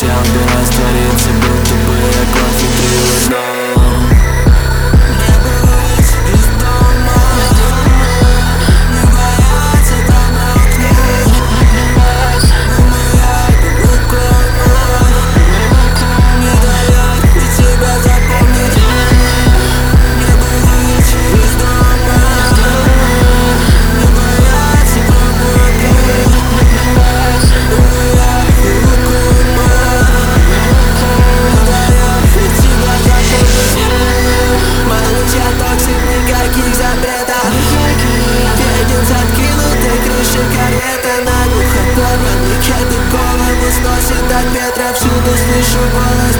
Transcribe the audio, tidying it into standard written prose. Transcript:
хотел бы раствориться, будто бы я концентрирую в одном. Не быть из дома, не бояться там на окне. Моя глубокая не дает и тебя запомнить. Не быть из дома, не бояться там на окне. Никаких запретов, едем с откинутой крыши карета. Наглухо порванный кеды голову сносит от ветра. Всюду слышу голос